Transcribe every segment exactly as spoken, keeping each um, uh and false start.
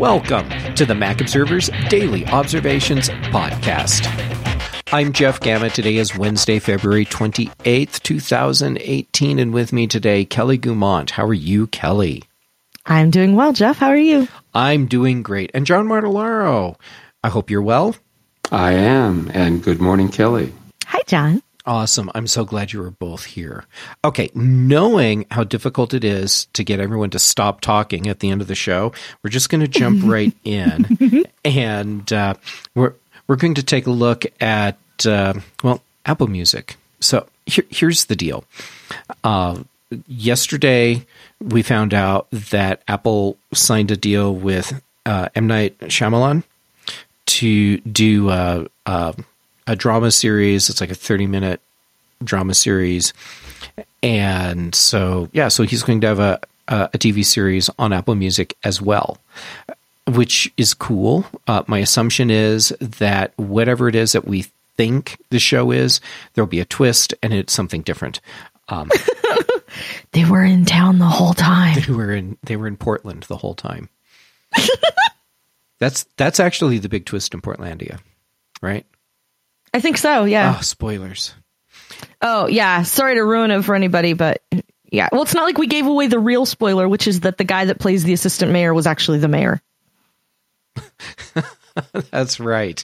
Welcome to the Mac Observer's Daily Observations Podcast. I'm Jeff Gamma. Today is Wednesday, February twenty-eighth, twenty eighteen, and with me today, Kelly Guimont. How are you, Kelly? I'm doing well, Jeff. How are you? I'm doing great. And John Martellaro, I hope you're well. I am, and good morning, Kelly. Hi, John. Awesome. I'm so glad you were both here. Okay, knowing how difficult it is to get everyone to stop talking at the end of the show, we're just going to jump right in, and uh, we're we're going to take a look at uh, well, Apple Music. So here, here's the deal. Uh, yesterday, we found out that Apple signed a deal with uh, M. Night Shyamalan to do uh, uh, a drama series. It's like a thirty minute drama series. And so, yeah, so he's going to have a, a, a T V series on Apple Music as well, which is cool. Uh, my assumption is that whatever it is that we think the show is, there'll be a twist and it's something different. Um, they were in town the whole time. They were in, they were in Portland the whole time. That's, that's actually the big twist in Portlandia, right? I think so, yeah. Oh, spoilers. Oh, yeah. Sorry to ruin it for anybody, but yeah. Well, it's not like we gave away the real spoiler, which is that the guy that plays the assistant mayor was actually the mayor. That's right.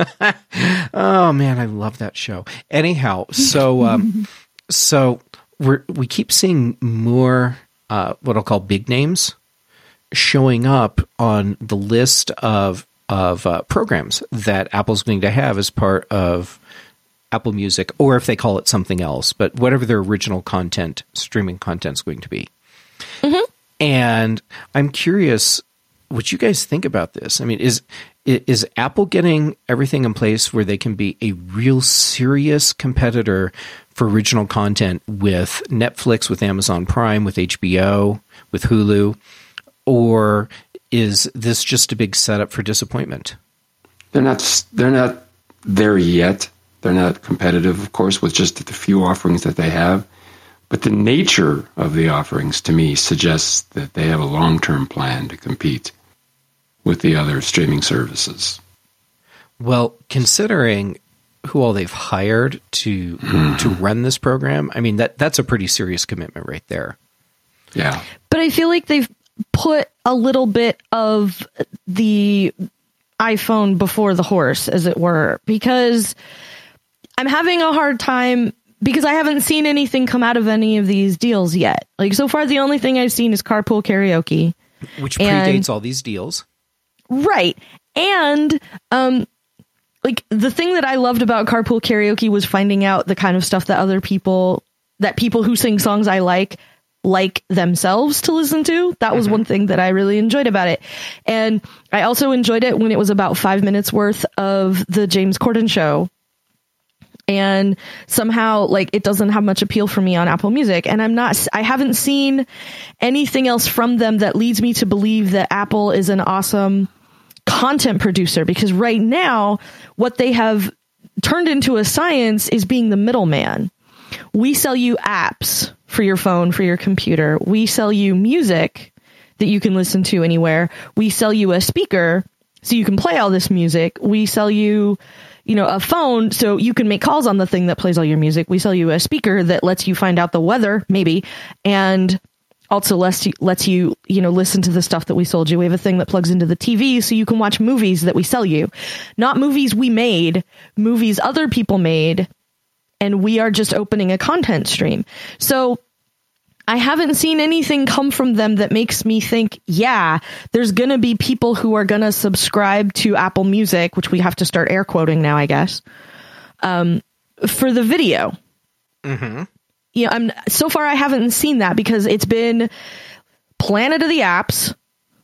Oh, man, I love that show. Anyhow, so um, so we're, we keep seeing more uh, what I'll call big names showing up on the list of of uh, programs that Apple's going to have as part of Apple Music, or if they call it something else, but whatever their original content, streaming content is going to be. Mm-hmm. And I'm curious what you guys think about this. I mean, is is Apple getting everything in place where they can be a real serious competitor for original content with Netflix, with Amazon Prime, with H B O, with Hulu? Or is this just a big setup for disappointment? They're not. They're not there yet. They're not competitive, of course, with just the few offerings that they have. But the nature of the offerings, to me, suggests that they have a long-term plan to compete with the other streaming services. Well, considering who all they've hired to mm. to run this program, I mean that that's a pretty serious commitment right there. Yeah, but I feel like they've put a little bit of the iPhone before the horse, as it were, because I'm having a hard time because I haven't seen anything come out of any of these deals yet. Like, so far, the only thing I've seen is Carpool Karaoke, which predates and, all these deals. Right. And, um, like, the thing that I loved about Carpool Karaoke was finding out the kind of stuff that other people, that people who sing songs I like, like themselves to listen to. That was mm-hmm. one thing that I really enjoyed about it. And I also enjoyed it when it was about five minutes worth of the James Corden show. And somehow, like, it doesn't have much appeal for me on Apple Music. And I'm not, I haven't seen anything else from them that leads me to believe that Apple is an awesome content producer, because right now what they have turned into a science is being the middleman. We sell you apps for your phone, for your computer. We sell you music that you can listen to anywhere. We sell you a speaker so you can play all this music. We sell you, you know, a phone so you can make calls on the thing that plays all your music. We sell you a speaker that lets you find out the weather, maybe, and also lets you, lets you, you know, listen to the stuff that we sold you. We have a thing that plugs into the T V so you can watch movies that we sell you. Not movies we made, movies other people made. And we are just opening a content stream. So I haven't seen anything come from them that makes me think, yeah, there's going to be people who are going to subscribe to Apple Music, which we have to start air quoting now, I guess, um, for the video. Mm-hmm. Yeah, I'm so far I haven't seen that because it's been Planet of the Apps.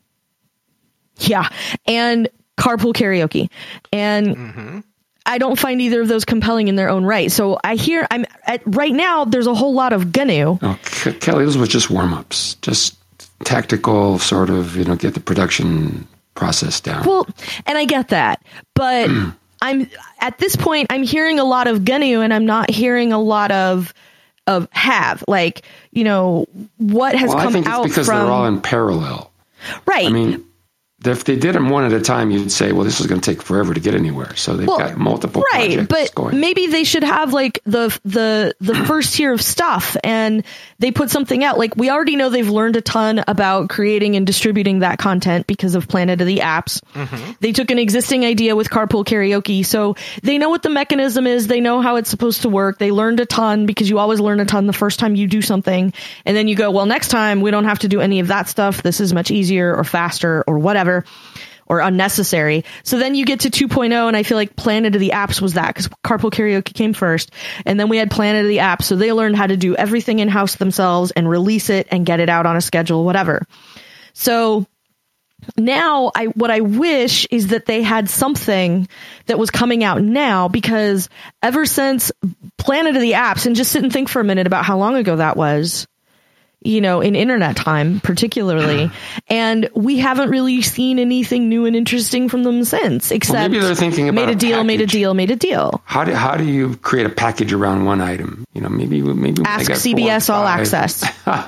Yeah. And Carpool Karaoke. And mm-hmm. I don't find either of those compelling in their own right. So I hear I'm at right now. There's a whole lot of gnu. Oh, Kelly, those were just warm ups, just tactical sort of, you know, get the production process down. Well, and I get that, but I'm at this point, I'm hearing a lot of gnu and I'm not hearing a lot of of have, like, you know, what has well, come I think out it's because from, they're all in parallel. Right. I mean, if they did them one at a time, you'd say, well, this is going to take forever to get anywhere. So they've Well, got multiple right, projects but going. maybe they should have like the the the first tier of stuff, and they put something out. Like, we already know they've learned a ton about creating and distributing that content because of Planet of the Apps. Mm-hmm. They took an existing idea with Carpool Karaoke, so they know what the mechanism is. They know how it's supposed to work. They learned a ton, because you always learn a ton the first time you do something, and then you go, well, next time we don't have to do any of that stuff. This is much easier or faster or whatever, or unnecessary. So then you get to two point oh, and I feel like Planet of the Apps was that, because Carpool Karaoke came first, and then we had Planet of the Apps, so they learned how to do everything in-house themselves and release it and get it out on a schedule, whatever. So now I what I wish is that they had something that was coming out now, because ever since Planet of the Apps, and just sit and think for a minute about how long ago that was, you know, in internet time, particularly. And we haven't really seen anything new and interesting from them since, except well, maybe they're thinking about made a deal, package. made a deal, made a deal. How do, how do you create a package around one item? You know, maybe, maybe Ask C B S All Access.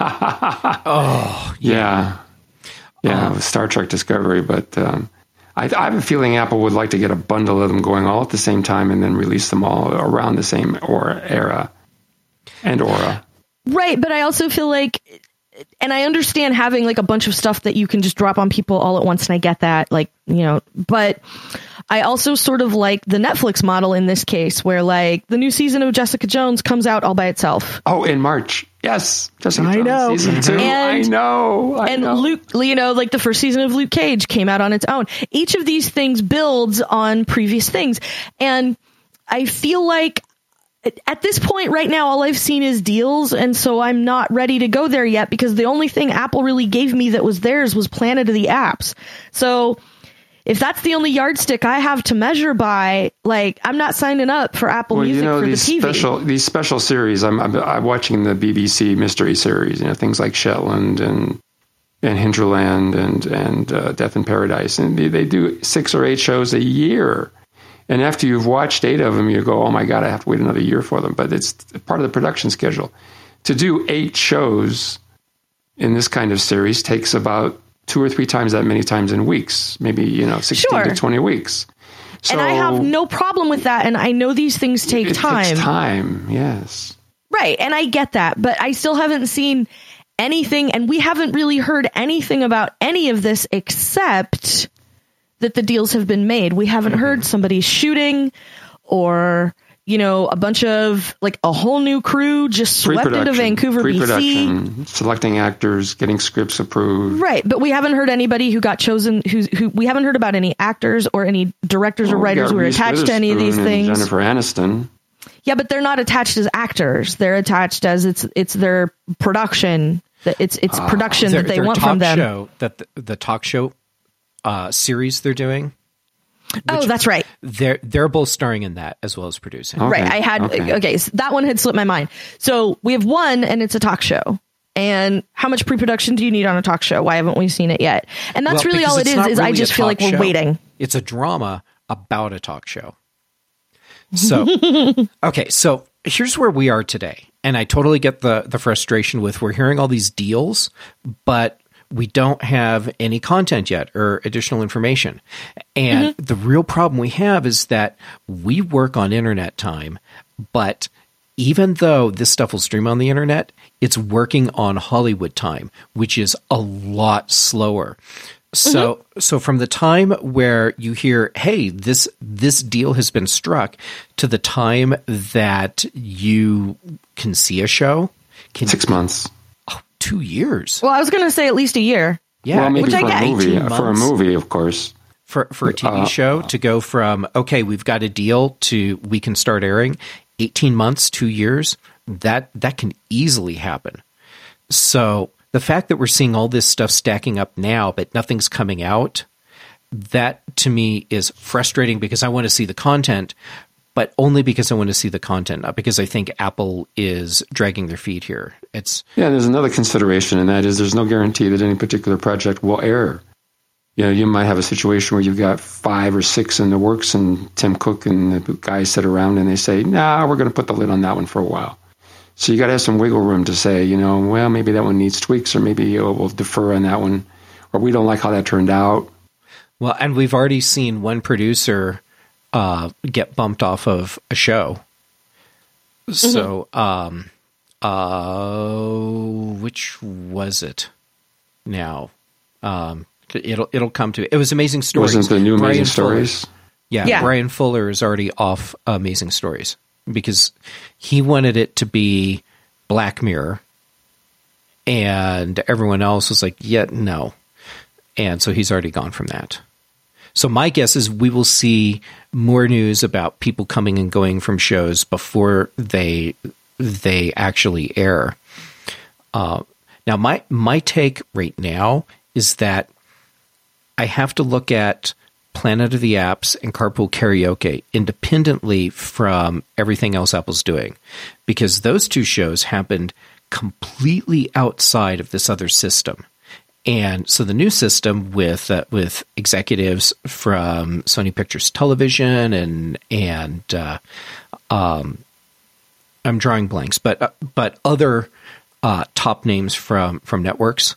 oh, yeah. Yeah, with Star Trek Discovery. But um, I, I have a feeling Apple would like to get a bundle of them going all at the same time and then release them all around the same or era and aura. Right, but I also feel like, and I understand having like a bunch of stuff that you can just drop on people all at once, and I get that, like, you know, but I also sort of like the Netflix model in this case, where like the new season of Jessica Jones comes out all by itself. Oh, in March. Yes. Jessica I Jones know. season two. And, I know. I and know. Luke, you know, like the first season of Luke Cage came out on its own. Each of these things builds on previous things. And I feel like at this point right now, all I've seen is deals, and so I'm not ready to go there yet, because the only thing Apple really gave me that was theirs was Planet of the Apps. So if that's the only yardstick I have to measure by, like, I'm not signing up for Apple well, Music you know, for these the T V. Special, these special series, I'm, I'm, I'm watching the B B C mystery series, you know, things like Shetland and and Hinterland and, and uh, Death in Paradise, and they, they do six or eight shows a year. And after you've watched eight of them, you go, oh, my God, I have to wait another year for them. But it's part of the production schedule. To do eight shows in this kind of series takes about two or three times that many times in weeks, maybe, you know, sixteen Sure. to twenty weeks. So And I have no problem with that, and I know these things take it time. takes time, yes. Right, and I get that, but I still haven't seen anything, and we haven't really heard anything about any of this except that the deals have been made. We haven't mm-hmm. heard somebody shooting, or, you know, a bunch of, like, a whole new crew just swept into Vancouver, B C. Selecting actors, getting scripts approved. Right, but we haven't heard anybody who got chosen, who, who we haven't heard about any actors or any directors well, or writers who are attached to any of these things. Jennifer Aniston. Yeah, but they're not attached as actors. They're attached as it's it's their production. It's it's uh, production their, that they their want talk from them. Show, that the, the talk show uh, series they're doing. Oh, that's right. They're they're both starring in that as well as producing. Okay, right. I had okay. okay so that one had slipped my mind. So we have one, and it's a talk show. And how much pre-production do you need on a talk show? Why haven't we seen it yet? And that's well, really all it is. Is really I just feel like we're show. waiting. It's a drama about a talk show. So okay, so here's where we are today, and I totally get the the frustration with we're hearing all these deals, but we don't have any content yet or additional information. And mm-hmm. the real problem we have is that we work on internet time, but even though this stuff will stream on the internet, it's working on Hollywood time, which is a lot slower. So, mm-hmm. so from the time where you hear, hey, this, this deal has been struck, to the time that you can see a show, can six months. Two years. Well, I was going to say at least a year. Yeah, well, maybe which for I a movie. For a movie, of course. For for a T V uh, show to go from okay, we've got a deal to we can start airing, eighteen months, two years. That that can easily happen. So the fact that we're seeing all this stuff stacking up now, but nothing's coming out, that to me is frustrating because I want to see the content. But only because I want to see the content, not because I think Apple is dragging their feet here. It's yeah. There's another consideration, and that is there's no guarantee that any particular project will air. You know, you might have a situation where you've got five or six in the works, and Tim Cook and the guys sit around and they say, "Nah, we're going to put the lid on that one for a while." So you got to have some wiggle room to say, you know, well, maybe that one needs tweaks, or maybe we'll defer on that one, or we don't like how that turned out. Well, and we've already seen one producer uh, get bumped off of a show. So, mm-hmm. um, uh, which was it now? Um, it'll it'll come to it. It was Amazing Stories. Wasn't the new Amazing Brian Stories? Fuller, yeah, yeah, Brian Fuller is already off Amazing Stories because he wanted it to be Black Mirror, and everyone else was like, "Yeah, no," and so he's already gone from that. So my guess is we will see more news about people coming and going from shows before they they actually air. Uh, now, my my take right now is that I have to look at Planet of the Apps and Carpool Karaoke independently from everything else Apple's doing, because those two shows happened completely outside of this other system. And so the new system with uh, with executives from Sony Pictures Television and and uh, um, I'm drawing blanks, but uh, but other uh, top names from from networks,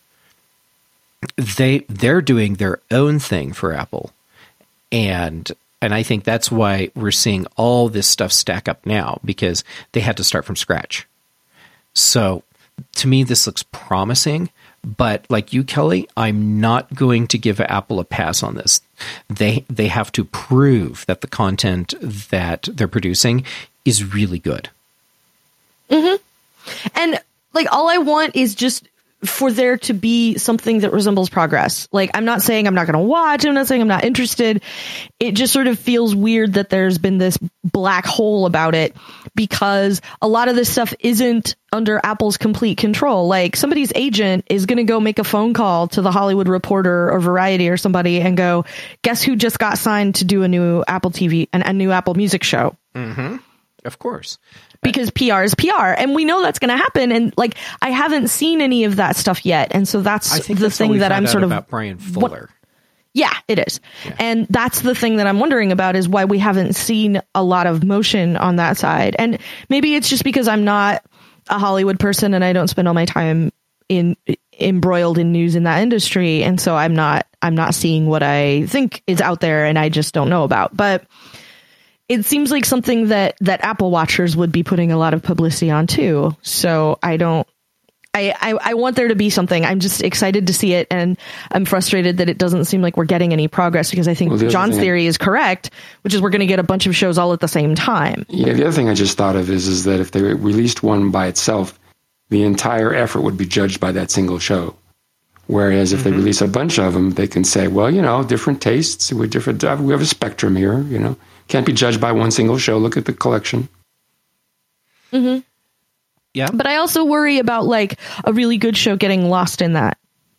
they they're doing their own thing for Apple, and and I think that's why we're seeing all this stuff stack up now, because they had to start from scratch. So to me, this looks promising. But like you, Kelly, I'm not going to give Apple a pass on this. They they have to prove that the content that they're producing is really good. Mm-hmm. And like, all I want is just for there to be something that resembles progress. Like, I'm not saying I'm not going to watch. I'm not saying I'm not interested. It just sort of feels weird that there's been this black hole about it, because a lot of this stuff isn't under Apple's complete control. Like, somebody's agent is going to go make a phone call to the Hollywood Reporter or Variety or somebody and go, guess who just got signed to do a new Apple T V and a new Apple Music show? Mm-hmm. Of course. Because P R is P R, and we know that's going to happen. And like, I haven't seen any of that stuff yet, and so that's I think the that's thing that I'm sort of about Brian Fuller. What, yeah, it is, yeah. And that's the thing that I'm wondering about, is why we haven't seen a lot of motion on that side. And maybe it's just because I'm not a Hollywood person and I don't spend all my time in embroiled in news in that industry, and so I'm not I'm not seeing what I think is out there, and I just don't know about, but. It seems like something that, that Apple watchers would be putting a lot of publicity on too. So I don't, I, I, I want there to be something. I'm just excited to see it. And I'm frustrated that it doesn't seem like we're getting any progress, because I think well, John's theory I, is correct, which is we're going to get a bunch of shows all at the same time. Yeah. The other thing I just thought of is, is that if they released one by itself, the entire effort would be judged by that single show. Whereas if mm-hmm. they release a bunch of them, they can say, well, you know, different tastes with different, we have a spectrum here, you know. Can't be judged by one single show. Look at the collection. Mm-hmm. Yeah. But I also worry about like a really good show getting lost in that.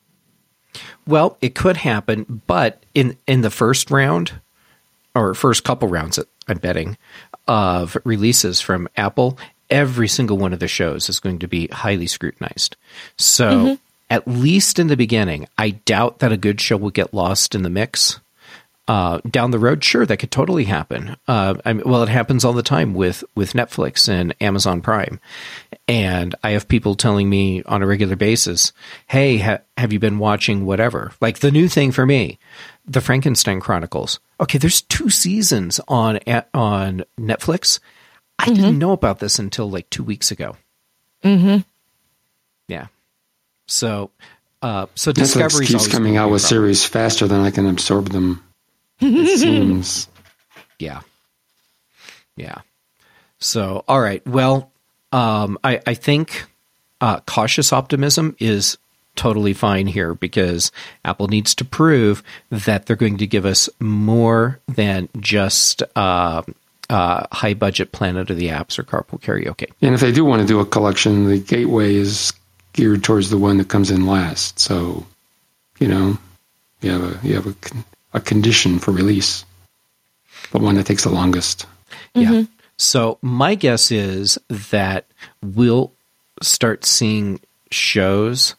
Well, it could happen, but in, in the first round, or first couple rounds, I'm betting, of releases from Apple, every single one of the shows is going to be highly scrutinized. So mm-hmm. at least in the beginning, I doubt that a good show will get lost in the mix. Uh, down the road, sure, that could totally happen. Uh, I mean, well, it happens all the time with, with Netflix and Amazon Prime. And I have people telling me on a regular basis, hey, ha- have you been watching whatever? Like the new thing for me, the Frankenstein Chronicles. Okay, there's two seasons on on Netflix. I mm-hmm. didn't know about this until like two weeks ago. Mm-hmm. Yeah. So, uh, so Discovery's Netflix keeps coming out with series faster than I can absorb them. It seems. Yeah. Yeah. So, all right. Well, um, I, I think uh, cautious optimism is totally fine here, because Apple needs to prove that they're going to give us more than just uh, uh, high budget Planet of the Apps or Carpool Karaoke. And if they do want to do a collection, the gateway is geared towards the one that comes in last. So, you know, you have a you have a. a condition for release, the one that takes the longest. Yeah. Mm-hmm. So my guess is that we'll start seeing shows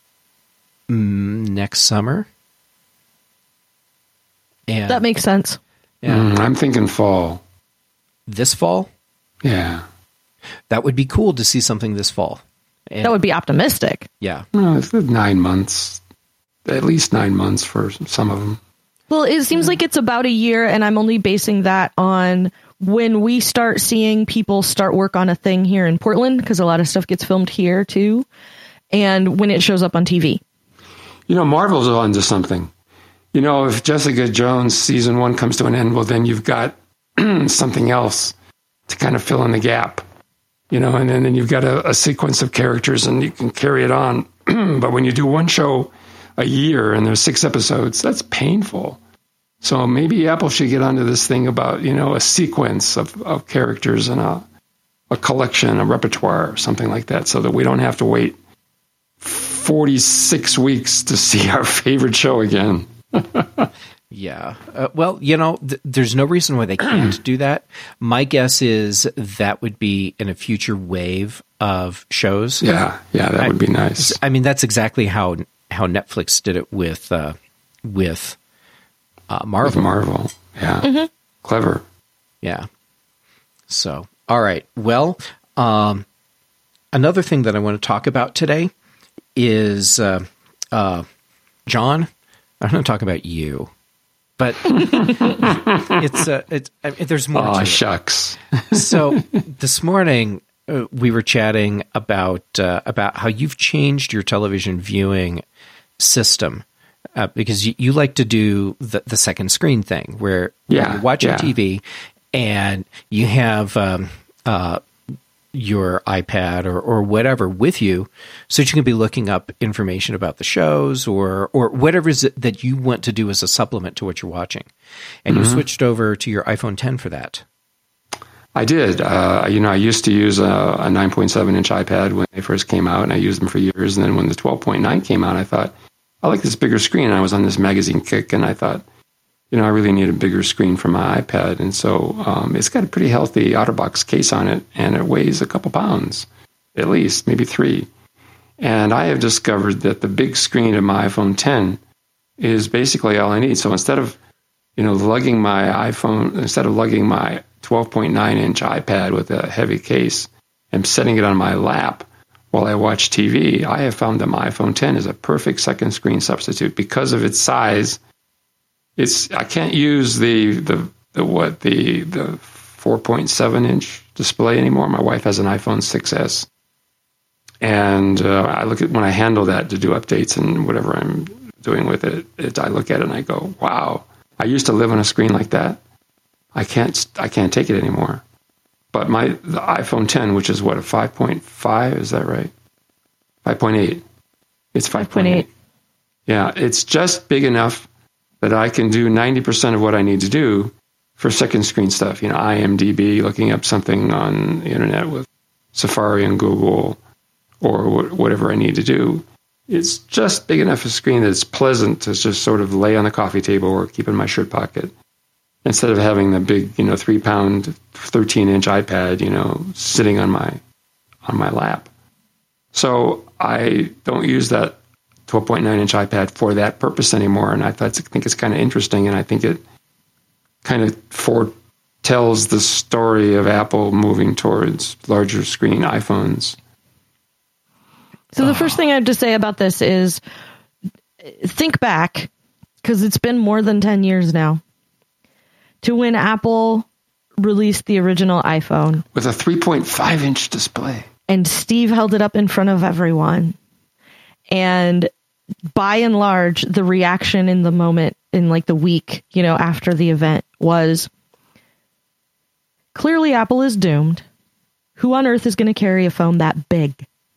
mm, next summer. And that makes sense. Yeah. Mm, I'm thinking fall. This fall? Yeah. That would be cool to see something this fall. And that would be optimistic. Yeah. Well, it's nine months, at least nine months for some of them. Well, it seems like it's about a year, and I'm only basing that on when we start seeing people start work on a thing here in Portland, because a lot of stuff gets filmed here too, and when it shows up on T V. You know, Marvel's onto something. You know, if Jessica Jones season one comes to an end, well, then you've got something else to kind of fill in the gap. You know, and then, then you've got a, a sequence of characters, and you can carry it on. But when you do one show a year and there's six episodes, that's painful. So maybe Apple should get onto this thing about, you know, a sequence of, of characters and a, a collection, a repertoire, or something like that, so that we don't have to wait forty-six weeks to see our favorite show again. Yeah. Uh, well, you know, th- there's no reason why they can't do that. My guess is that would be in a future wave of shows. Yeah, yeah, that I, would be nice. I mean, that's exactly how how Netflix did it with uh, with uh, Marvel. With Marvel, yeah, mm-hmm. Clever. Yeah. So, all right. Well, um, another thing that I want to talk about today is uh, uh, John. I'm going to talk about you. But it's uh, it's I mean, there's more. Oh, to shucks. So this morning uh, we were chatting about uh, about how you've changed your television viewing system uh, because you, you like to do the, the second screen thing where yeah, you're watching yeah. T V and you have um, uh, your iPad or, or whatever with you, so that you can be looking up information about the shows or or whatever is it that you want to do as a supplement to what you're watching. And mm-hmm. you switched over to your iPhone ten for that. I did. Uh, you know, I used to use a, a nine point seven inch iPad when they first came out, and I used them for years. And then when the twelve point nine came out, I thought, I like this bigger screen. And I was on this magazine kick, and I thought, you know, I really need a bigger screen for my iPad. And so um, it's got a pretty healthy OtterBox case on it, and it weighs a couple pounds, at least, maybe three. And I have discovered that the big screen of my iPhone ten is basically all I need. So instead of, you know, lugging my iPhone, instead of lugging my twelve point nine inch iPad with a heavy case and setting it on my lap while I watch T V, I have found that my iPhone ten is a perfect second screen substitute because of its size. It's I can't use the the, the what the the four point seven inch display anymore. My wife has an iPhone six S, and uh, I look at when I handle that to do updates and whatever I'm doing with it, it. I look at it and I go, "Wow! I used to live on a screen like that. I can't I can't take it anymore." But my the iPhone ten, which is what a five point five, is that right? five point eight. It's five point eight. Yeah, it's just big enough that I can do ninety percent of what I need to do for second screen stuff. You know, IMDb, looking up something on the internet with Safari and Google, or wh- whatever I need to do. It's just big enough a screen that it's pleasant to just sort of lay on the coffee table or keep in my shirt pocket, instead of having the big, you know, three pound, thirteen inch iPad, you know, sitting on my on my lap. So I don't use that twelve point nine inch iPad for that purpose anymore, and I thought, I think it's kind of interesting, and I think it kind of foretells the story of Apple moving towards larger screen iPhones. So the first thing I have to say about this is think back, because it's been more than ten years now, to when Apple released the original iPhone. With a three point five inch display. And Steve held it up in front of everyone. And by and large, the reaction in the moment, in like the week, you know, after the event was, clearly Apple is doomed. Who on earth is going to carry a phone that big?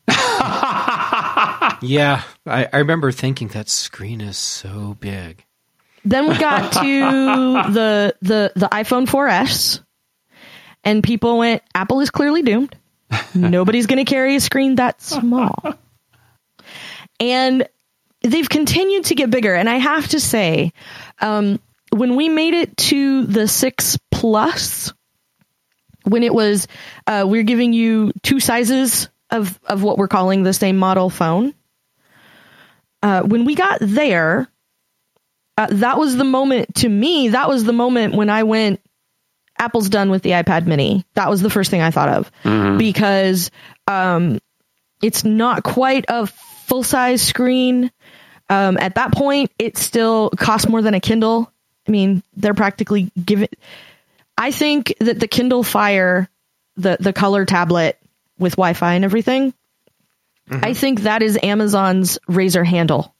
Yeah, I, I remember thinking that screen is so big. Then we got to the the the iPhone four S, and people went, Apple is clearly doomed. Nobody's going to carry a screen that small. And they've continued to get bigger. And I have to say, um, when we made it to the six Plus, when it was, uh, we're giving you two sizes of, of what we're calling the same model phone. Uh, when we got there, uh, that was the moment, to me, that was the moment when I went, Apple's done with the iPad mini. That was the first thing I thought of, mm-hmm. because um, it's not quite a full-size screen. Um, at that point, it still costs more than a Kindle. I mean, they're practically giving. I think that the Kindle Fire, the, the color tablet with Wi-Fi and everything, mm-hmm. I think that is Amazon's Razer handle.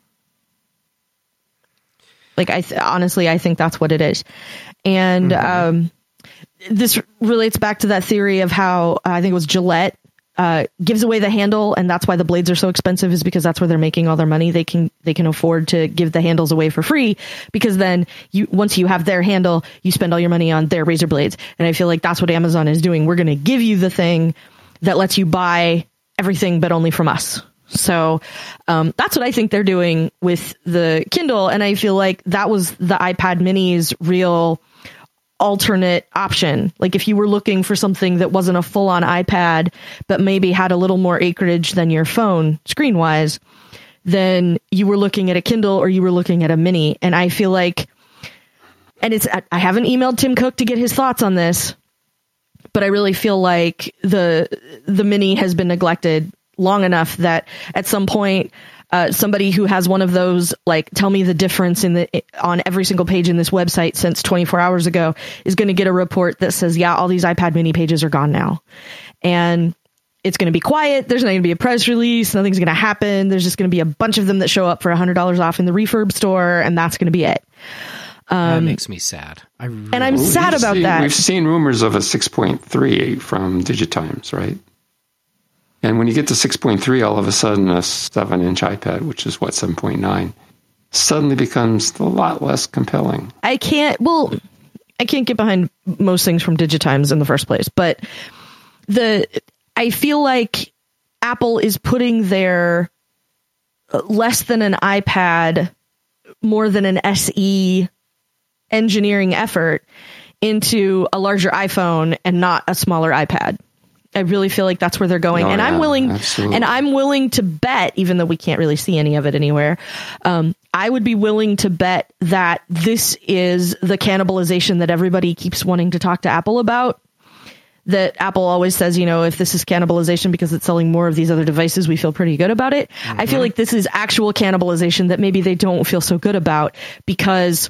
Like, I th- honestly, I think that's what it is. And mm-hmm. um, this relates back to that theory of how uh, I think it was Gillette uh, gives away the handle, and that's why the blades are so expensive, is because that's where they're making all their money. They can they can afford to give the handles away for free, because then you once you have their handle, you spend all your money on their razor blades. And I feel like that's what Amazon is doing. We're going to give you the thing that lets you buy everything, but only from us. So um, that's what I think they're doing with the Kindle. And I feel like that was the iPad Mini's real alternate option. Like, if you were looking for something that wasn't a full on iPad, but maybe had a little more acreage than your phone screen wise, then you were looking at a Kindle or you were looking at a Mini. And I feel like, and it's, I haven't emailed Tim Cook to get his thoughts on this, but I really feel like the, the Mini has been neglected long enough that at some point, uh, somebody who has one of those, like, tell me the difference in the on every single page in this website since twenty-four hours ago, is going to get a report that says, yeah, all these iPad Mini pages are gone now. And it's going to be quiet. There's not going to be a press release. Nothing's going to happen. There's just going to be a bunch of them that show up for one hundred dollars off in the refurb store, and that's going to be it. Um, that makes me sad. I really and I'm sad about seen, that. We've seen rumors of a six point three from Digitimes, right? And when you get to six point three, all of a sudden a seven inch iPad, which is what, seven point nine, suddenly becomes a lot less compelling. I can't, well, I can't get behind most things from Digitimes in the first place, but the, I feel like Apple is putting their less than an iPad, more than an S E engineering effort into a larger iPhone and not a smaller iPad. I really feel like that's where they're going. Oh, and yeah, I'm willing, absolutely. and I'm willing to bet, even though we can't really see any of it anywhere, um, I would be willing to bet that this is the cannibalization that everybody keeps wanting to talk to Apple about. That Apple always says, you know, if this is cannibalization because it's selling more of these other devices, we feel pretty good about it. Mm-hmm. I feel like this is actual cannibalization that maybe they don't feel so good about, because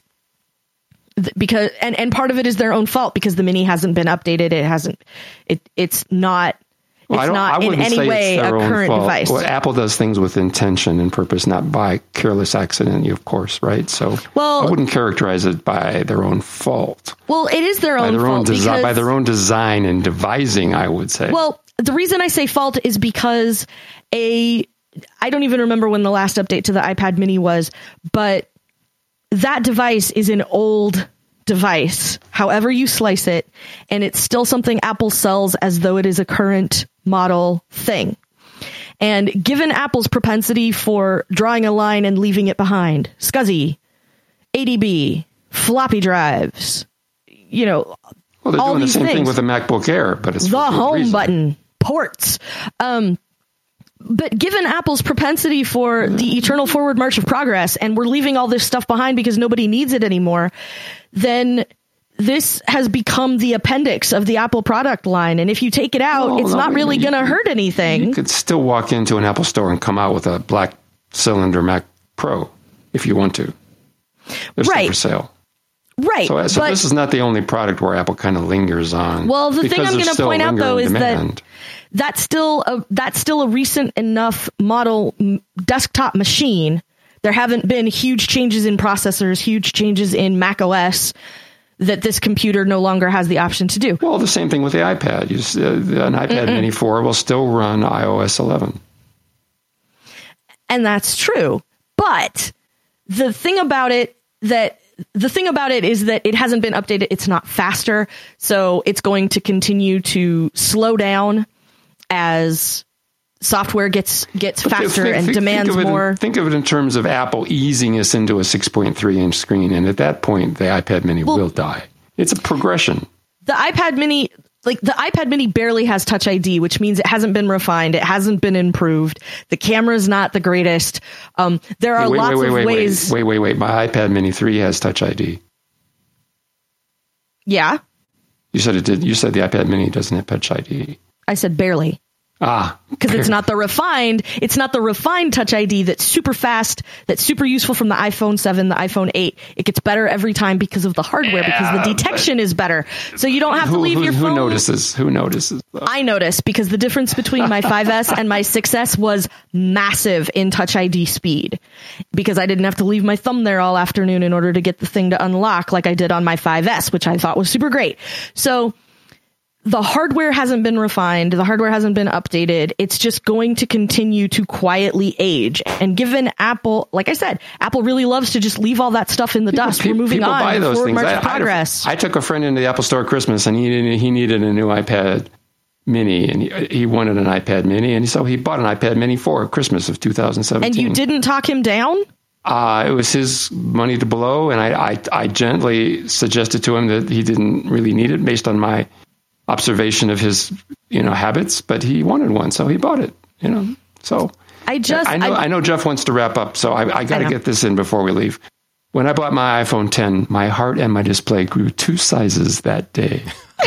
because and, and part of it is their own fault, because the Mini hasn't been updated. It hasn't it it's not it's well, not in any way a current fault. device. Well, Apple does things with intention and purpose, not by careless accident, of course, right? So well, I wouldn't characterize it by their own fault. Well, it is their own by their fault own desi- because, by their own design and devising, I would say. Well, the reason I say fault is because a I don't even remember when the last update to the iPad Mini was, but that device is an old device, however you slice it, and it's still something Apple sells as though it is a current model thing. And given Apple's propensity for drawing a line and leaving it behind, SCSI, A D B, floppy drives, you know, well, they're all doing the these same things. thing with the MacBook Air, but it's the home reason. button, ports. Um, But given Apple's propensity for the eternal forward march of progress, and we're leaving all this stuff behind because nobody needs it anymore, then this has become the appendix of the Apple product line. And if you take it out, well, it's no, not really going to hurt anything. You could still walk into an Apple store and come out with a black cylinder Mac Pro if you want to. They're still right. for sale. Right. So, so but, this is not the only product where Apple kind of lingers on. Well, the thing I'm going to point out, though, is demand. that that's still a, that's still a recent enough model m- desktop machine. There haven't been huge changes in processors, huge changes in Mac O S that this computer no longer has the option to do. Well, the same thing with the iPad. You, uh, an iPad Mm-mm. Mini four will still run i O S eleven. And that's true. But the thing about it that The thing about it is that it hasn't been updated. It's not faster. So it's going to continue to slow down as software gets gets faster think, and think, demands think more. In, think of it in terms of Apple easing us into a six point three inch screen. And at that point, the iPad Mini well, will die. It's a progression. The iPad Mini, like the iPad Mini barely has Touch I D, which means it hasn't been refined. It hasn't been improved. The camera's not the greatest. Um, there are hey, wait, lots wait, wait, of wait, ways. Wait, wait, wait. My iPad Mini three has Touch I D. Yeah. You said it did. You said the iPad Mini doesn't have Touch I D. I said barely. Ah, because it's not the refined, it's not the refined Touch I D that's super fast, that's super useful from the iPhone seven, the iPhone eight. It gets better every time because of the hardware, Yeah, because the detection is better. So you don't have who, to leave who, your who phone. Who notices? Who notices? I notice, because the difference between my five S and my six S was massive in Touch I D speed, because I didn't have to leave my thumb there all afternoon in order to get the thing to unlock like I did on my five S, which I thought was super great. So the hardware hasn't been refined. The hardware hasn't been updated. It's just going to continue to quietly age. And given Apple, like I said, Apple really loves to just leave all that stuff in the People, dust. We're moving people on. buy those Forward things. march I, of progress. I, I took a friend into the Apple Store at Christmas, and he needed, he needed a new iPad Mini, and he, he wanted an iPad Mini, and so he bought an iPad Mini for Christmas of two thousand seventeen. And you didn't talk him down? Uh, it was his money to blow, and I, I, I gently suggested to him that he didn't really need it based on my observation of his, you know, habits, but he wanted one, so he bought it, you know. So I just, I know, I, I know Jeff wants to wrap up, so I, I got to get this in before we leave. When I bought my iPhone ten, my heart and my display grew two sizes that day.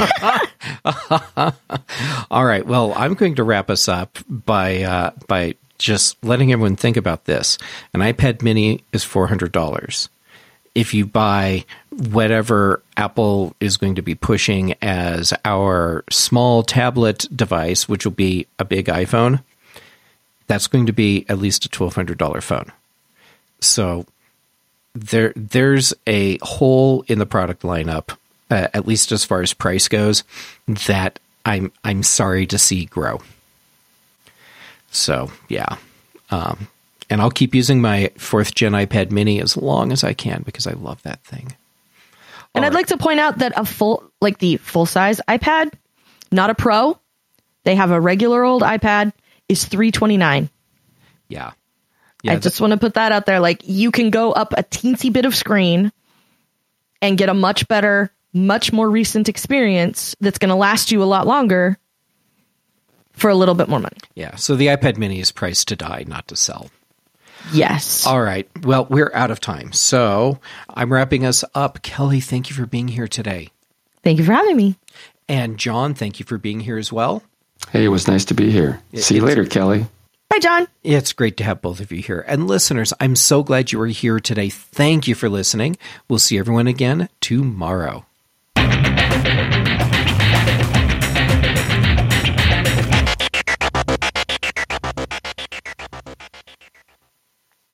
All right. Well, I'm going to wrap us up by uh, by just letting everyone think about this. An iPad Mini is four hundred dollars. If you buy whatever Apple is going to be pushing as our small tablet device, which will be a big iPhone, that's going to be at least a twelve hundred dollars phone. So there, there's a hole in the product lineup, uh, at least as far as price goes, that I'm I'm sorry to see grow. So yeah. Um, And I'll keep using my fourth gen iPad Mini as long as I can because I love that thing. And All I'd right. like to point out that a full, like the full size iPad, not a Pro, they have a regular old iPad, is three twenty-nine. Yeah. Yeah. I just want to put that out there. Like, you can go up a teensy bit of screen and get a much better, much more recent experience that's going to last you a lot longer for a little bit more money. yeah. So the iPad Mini is priced to die, not to sell. Yes. All right. Well, we're out of time. So I'm wrapping us up. Kelly, thank you for being here today. Thank you for having me. And John, thank you for being here as well. Hey, it was nice to be here. It- See you later, Kelly. Bye, John. It's great to have both of you here. And listeners, I'm so glad you were here today. Thank you for listening. We'll see everyone again tomorrow.